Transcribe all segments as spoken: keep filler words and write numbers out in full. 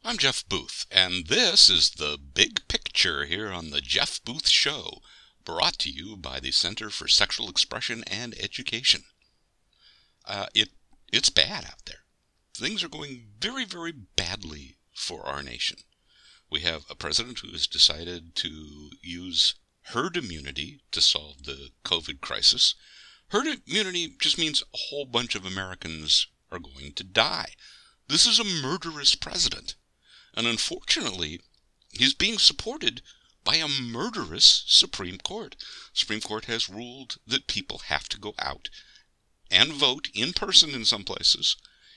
I'm Jeff Booth, and this is the Big Picture here on the Jeff Booth Show, brought to you by the Center for Sexual Expression and Education. Uh, it it's bad out there. Things are going very, very badly for our nation. We have a president who has decided to use herd immunity to solve the COVID crisis. Herd immunity just means a whole bunch of Americans are going to die. This is a murderous president. And unfortunately, he's being supported by a murderous Supreme Court. Supreme Court has ruled that people have to go out and vote in person in some places,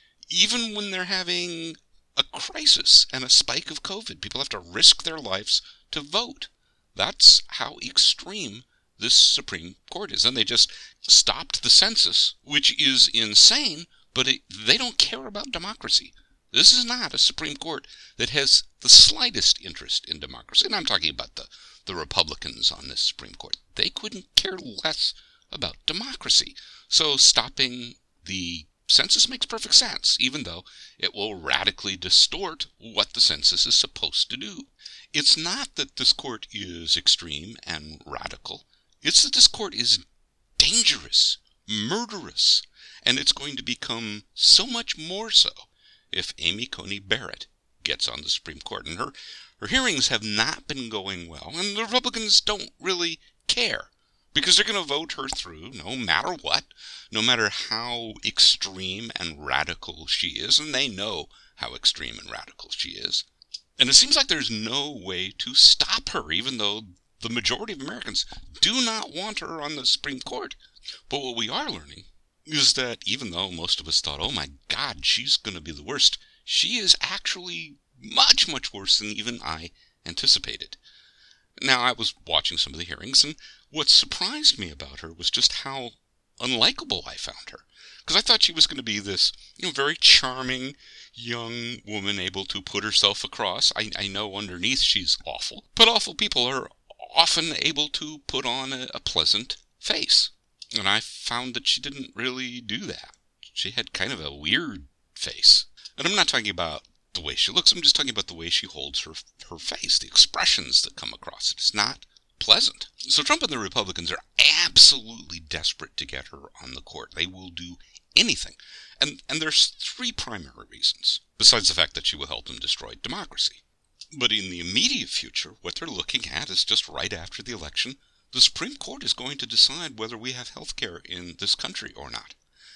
even when they're having a crisis and a spike of COVID. People have to risk their lives to vote. That's how extreme this Supreme Court is. And they just stopped the census, which is insane, but it, they don't care about democracy. This is not a Supreme Court that has the slightest interest in democracy. And I'm talking about the, the Republicans on this Supreme Court. They couldn't care less about democracy. So stopping the census makes perfect sense, even though it will radically distort what the census is supposed to do. It's not that this court is extreme and radical. It's that this court is dangerous, murderous, and it's going to become so much more so if Amy Coney Barrett gets on the Supreme Court. And her, her hearings have not been going well, and the Republicans don't really care, because they're going to vote her through no matter what, no matter how extreme and radical she is, and they know how extreme and radical she is. And it seems like there's no way to stop her, even though the majority of Americans do not want her on the Supreme Court. But what we are learning is that even though most of us thought, oh my God, she's going to be the worst, she is actually much, much worse than even I anticipated. Now, I was watching some of the hearings, and what surprised me about her was just how unlikable I found her. Because I thought she was going to be this, you know, very charming young woman able to put herself across. I, I know underneath she's awful, but awful people are often able to put on a, a pleasant face. And I found that she didn't really do that. She had kind of a weird face. And I'm not talking about the way she looks, I'm just talking about the way she holds her her face, the expressions that come across it. It's not pleasant. So Trump and the Republicans are absolutely desperate to get her on the court. They will do anything. And, and there's three primary reasons, besides the fact that she will help them destroy democracy. But in the immediate future, what they're looking at is just right after the election, the Supreme Court is going to decide whether we have health care in this country or not.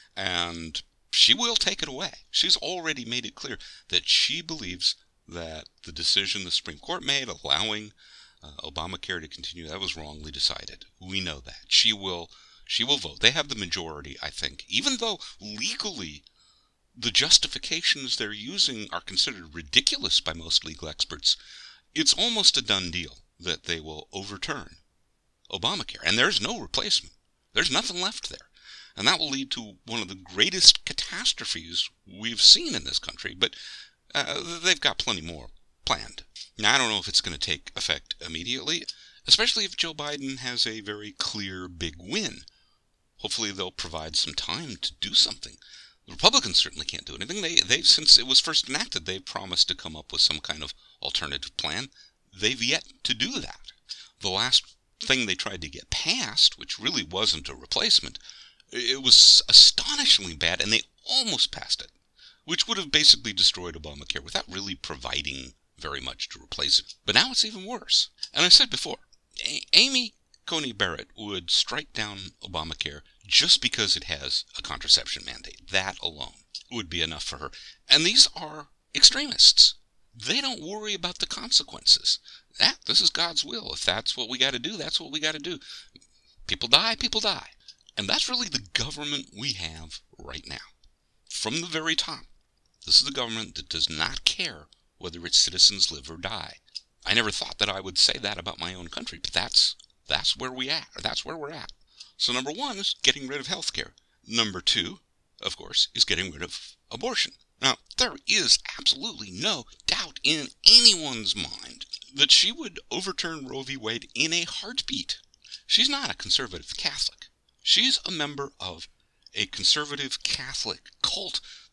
And she will take it away. She's already made it clear that she believes that the decision the Supreme Court made allowing uh, Obamacare to continue, that was wrongly decided. We know that. She will, she will vote. They have the majority, I think. Even though legally the justifications they're using are considered ridiculous by most legal experts, it's almost a done deal that they will overturn Obamacare. And there's no replacement. There's nothing left there. And that will lead to one of the greatest catastrophes we've seen in this country. But uh, they've got plenty more planned. Now, I don't know if it's going to take effect immediately, especially if Joe Biden has a very clear big win. Hopefully they'll provide some time to do something. The Republicans certainly can't do anything. They, they've, since it was first enacted, they've promised to come up with some kind of alternative plan. They've yet to do that. The last thing they tried to get passed, which really wasn't a replacement, it was astonishingly bad, and they almost passed it, which would have basically destroyed Obamacare without really providing very much to replace it. But now it's even worse. And I said before, A- Amy Coney Barrett would strike down Obamacare just because it has a contraception mandate. That alone would be enough for her. And these are extremists. They don't worry about the consequences. That, this is God's will. If that's what we got to do, that's what we got to do. People die, people die. And that's really the government we have right now. From the very top, this is the government that does not care whether its citizens live or die. I never thought that I would say that about my own country, but that's that's where we at, or that's where we're at. So number one is getting rid of health care. Number two, of course, is getting rid of abortion. Now, there is absolutely no doubt in anyone's mind that she would overturn Roe v. Wade in a heartbeat. She's not a conservative Catholic. She's a member of a conservative Catholic cult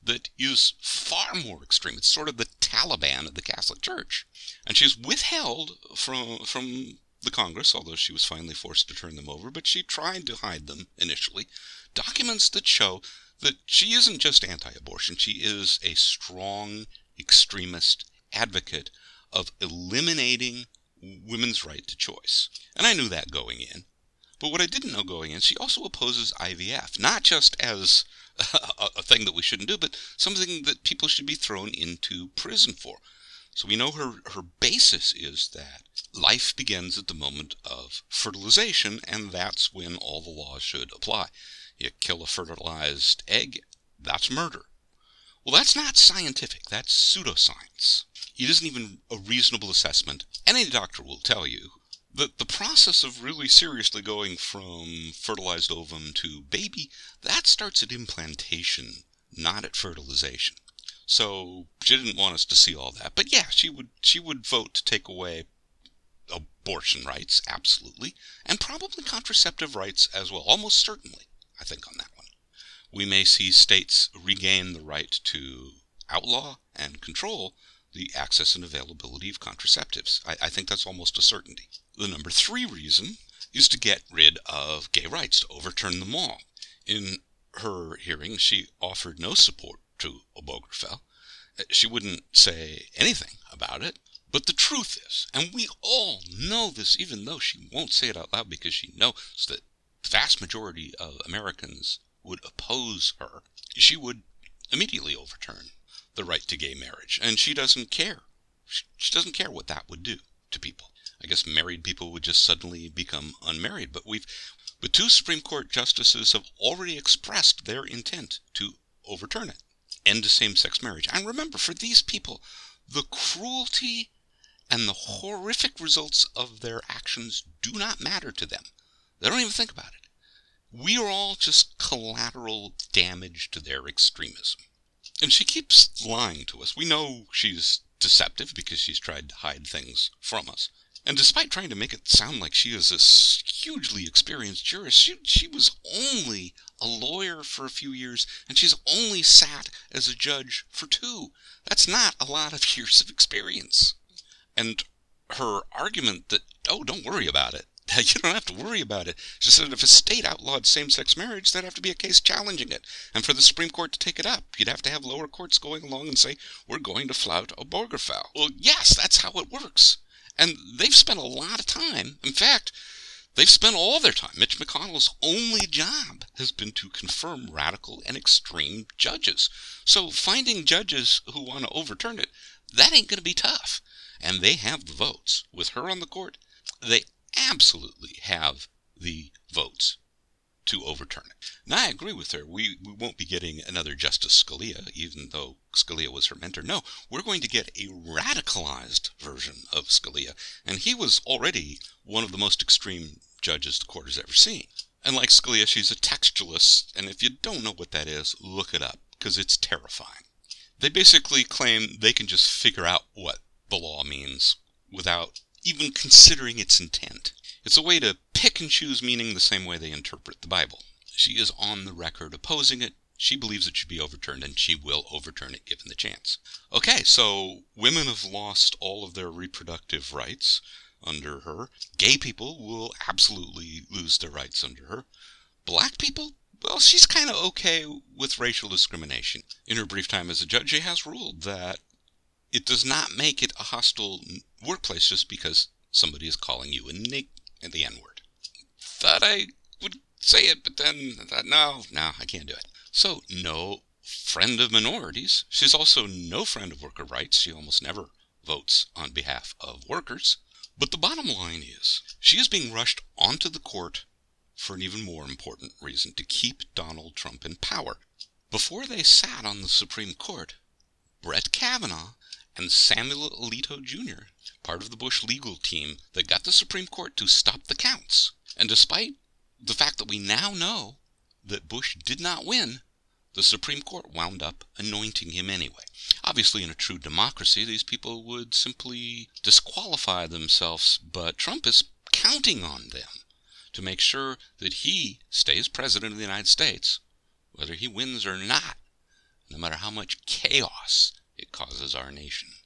that is far more extreme. It's sort of the Taliban of the Catholic Church. And she's withheld from from the Congress, although she was finally forced to turn them over, but she tried to hide them initially. Documents that show that she isn't just anti-abortion, she is a strong extremist advocate of eliminating women's right to choice. And I knew that going in. But what I didn't know going in, she also opposes I V F, not just as a, a thing that we shouldn't do, but something that people should be thrown into prison for. So we know her, her basis is that life begins at the moment of fertilization, and that's when all the laws should apply. You kill a fertilized egg, that's murder. Well, that's not scientific, that's pseudoscience. It isn't even a reasonable assessment. Any doctor will tell you that the process of really seriously going from fertilized ovum to baby, that starts at implantation, not at fertilization. So she didn't want us to see all that. But yeah, she would she would vote to take away abortion rights, absolutely, and probably contraceptive rights as well, almost certainly, I think, on that one. We may see states regain the right to outlaw and control the access and availability of contraceptives. I, I think that's almost a certainty. The number three reason is to get rid of gay rights, to overturn them all. In her hearing, she offered no support to Obergefell. She wouldn't say anything about it. But the truth is, and we all know this, even though she won't say it out loud because she knows that the vast majority of Americans would oppose her, she would immediately overturn the right to gay marriage. And she doesn't care. She doesn't care what that would do to people. I guess married people would just suddenly become unmarried. But we've, but two Supreme Court justices have already expressed their intent to overturn it. End same-sex marriage. And remember, for these people, the cruelty and the horrific results of their actions do not matter to them. They don't even think about it. We are all just collateral damage to their extremism. And she keeps lying to us. We know she's deceptive because she's tried to hide things from us. And despite trying to make it sound like she is this hugely experienced jurist, she, she was only a lawyer for a few years, and she's only sat as a judge for two. That's not a lot of years of experience. And her argument that, oh, don't worry about it. You don't have to worry about it. She said if a state outlawed same-sex marriage, there'd have to be a case challenging it. And for the Supreme Court to take it up, you'd have to have lower courts going along and say, we're going to flout Obergefell. Well, yes, that's how it works. And they've spent a lot of time. In fact, they've spent all their time. Mitch McConnell's only job has been to confirm radical and extreme judges. So finding judges who want to overturn it, that ain't going to be tough. And they have the votes. With her on the court, they absolutely have the votes to overturn it. Now, I agree with her. We, we won't be getting another Justice Scalia, even though Scalia was her mentor. No, we're going to get a radicalized version of Scalia, and he was already one of the most extreme judges the court has ever seen. And like Scalia, she's a textualist, and if you don't know what that is, look it up, because it's terrifying. They basically claim they can just figure out what the law means without even considering its intent. It's a way to pick and choose meaning the same way they interpret the Bible. She is on the record opposing it. She believes it should be overturned, and she will overturn it given the chance. Okay, so women have lost all of their reproductive rights under her. Gay people will absolutely lose their rights under her. Black people? Well, she's kind of okay with racial discrimination. In her brief time as a judge, she has ruled that it does not make it a hostile workplace just because somebody is calling you a nig and the N-word. Thought I would say it, but then I thought, no, no, I can't do it. So, no friend of minorities. She's also no friend of worker rights. She almost never votes on behalf of workers. But the bottom line is, she is being rushed onto the court for an even more important reason, to keep Donald Trump in power. Before they sat on the Supreme Court, Brett Kavanaugh and Samuel Alito Junior, part of the Bush legal team that got the Supreme Court to stop the counts. And despite the fact that we now know that Bush did not win, the Supreme Court wound up anointing him anyway. Obviously, in a true democracy, these people would simply disqualify themselves, but Trump is counting on them to make sure that he stays president of the United States, whether he wins or not. no matter how much chaos it causes our nation.